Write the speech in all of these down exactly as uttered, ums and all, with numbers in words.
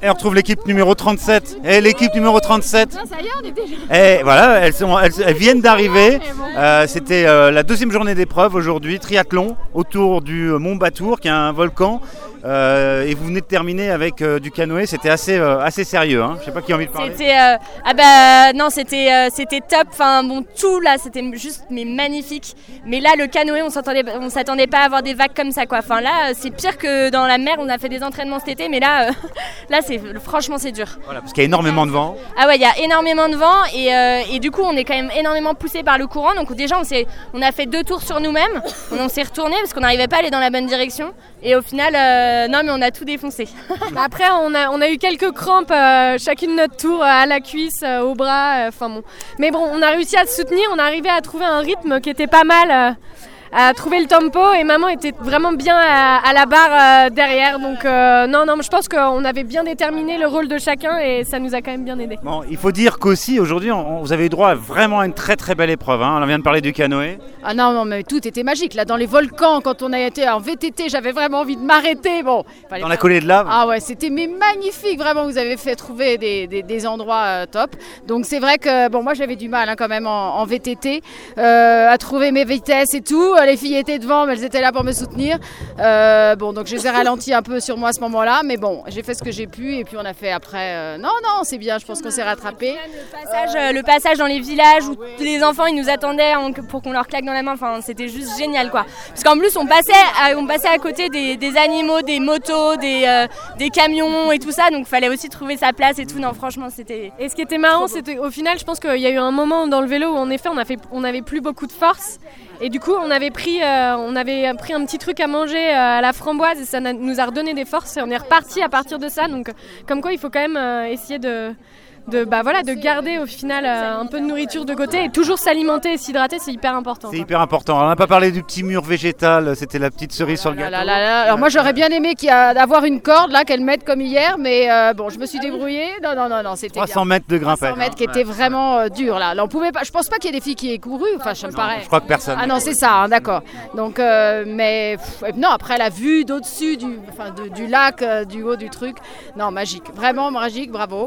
Et on retrouve l'équipe numéro trente-sept. Et l'équipe numéro trente-sept. Non, ça y est, on est déjà. Et voilà, elles, sont, elles, elles viennent d'arriver. Euh, c'était euh, la deuxième journée d'épreuve aujourd'hui, triathlon autour du Mont Batour, qui est un volcan. Euh, et vous venez de terminer avec euh, du canoë, c'était assez, euh, assez sérieux. Hein. Je sais pas qui a envie de parler. C'était euh, ah bah non, c'était euh, c'était top. Enfin bon, tout là, c'était juste mais magnifique. Mais là, le canoë, on s'attendait, on s'attendait pas à avoir des vagues comme ça quoi. Enfin là, c'est pire que dans la mer. On a fait des entraînements cet été, mais là, euh, là c'est franchement c'est dur. Voilà, parce qu'il y a énormément de vent. Ah ouais, il y a énormément de vent et, euh, et du coup, on est quand même énormément poussé par le courant. Donc déjà, on s'est, on a fait deux tours sur nous-mêmes. On, on s'est retourné parce qu'on n'arrivait pas à aller dans la bonne direction. Et au final, euh, non mais on a tout défoncé. Après, on a, on a eu quelques crampes, euh, chacune notre tour, euh, à la cuisse, euh, au bras. Enfin euh, bon. Mais bon, on a réussi à se soutenir, on est arrivé à trouver un rythme qui était pas mal, euh, à trouver le tempo. Et maman était vraiment bien à, à la barre euh, derrière. Donc euh, non, non, je pense qu'on avait bien déterminé le rôle de chacun et ça nous a quand même bien aidé. Bon, il faut dire qu'aussi aujourd'hui, on, vous avez eu droit à vraiment à une très très belle épreuve. Hein. On vient de parler du canoë. Ah non, non, mais tout était magique. Là, dans les volcans, quand on a été en V T T, j'avais vraiment envie de m'arrêter. Bon, dans la collée de lave. Ah ouais, c'était mais magnifique. Vraiment, vous avez fait trouver des, des, des endroits euh, top. Donc c'est vrai que bon, moi j'avais du mal hein, quand même en, en V T T euh, à trouver mes vitesses et tout. Les filles étaient devant, mais elles étaient là pour me soutenir. Euh, bon, donc je les ai ralentis un peu sur moi à ce moment-là, mais bon, j'ai fait ce que j'ai pu et puis on a fait après. Euh, non, non, c'est bien. Je pense qu'on s'est rattrapé. Le passage, euh, le passage dans les villages où tous les enfants ils nous attendaient pour qu'on leur claque dans la main. Enfin, c'était juste génial, quoi. Parce qu'en plus, on passait, à, on passait à côté des, des animaux, des motos, des, euh, des camions et tout ça. Donc, il fallait aussi trouver sa place et tout. Non, franchement, c'était. Et ce qui était marrant, c'était au final, je pense qu'il y a eu un moment dans le vélo où en effet, on a fait, on avait plus beaucoup de force. Et du coup, on avait pris, euh, on avait pris un petit truc à manger euh, à la framboise et ça nous a redonné des forces. Et on est reparti à partir de ça. Donc, comme quoi, il faut quand même euh, essayer de. De, bah voilà, de garder au final euh, un peu de nourriture de côté et toujours s'alimenter et s'hydrater, c'est hyper important. C'est quoi. Hyper important. On n'a pas parlé du petit mur végétal, c'était la petite cerise sur le gâteau. Là, là, là. Alors moi j'aurais bien aimé qu'il y a, d'avoir une corde là qu'elle mette comme hier, mais euh, bon je me suis débrouillée. Non non non non, c'était trois cents mètres de grimpette. trois cents mètres qui était vraiment euh, dur là. Là on pouvait pas. Je pense pas qu'il y ait des filles qui aient couru. Enfin ça me paraît. Je crois que personne. Ah non c'est ça, hein, d'accord. Donc euh, mais pff, non après la vue d'au-dessus du, enfin de, du lac, euh, du haut du truc, non magique, vraiment magique, bravo.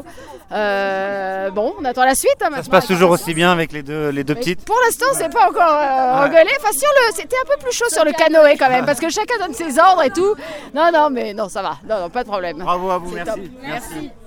Euh, bon. On attend la suite. Hein, ça se passe toujours aussi bien avec les deux, les deux petites. Pour l'instant, c'est pas encore euh, ouais. engueulé. Enfin, sur le, c'était un peu plus chaud sur le canoë quand même, parce que chacun donne ses ordres et tout. Non, non, mais non, ça va. Non, non, pas de problème. Bravo à vous, c'est merci. Top. Merci. merci.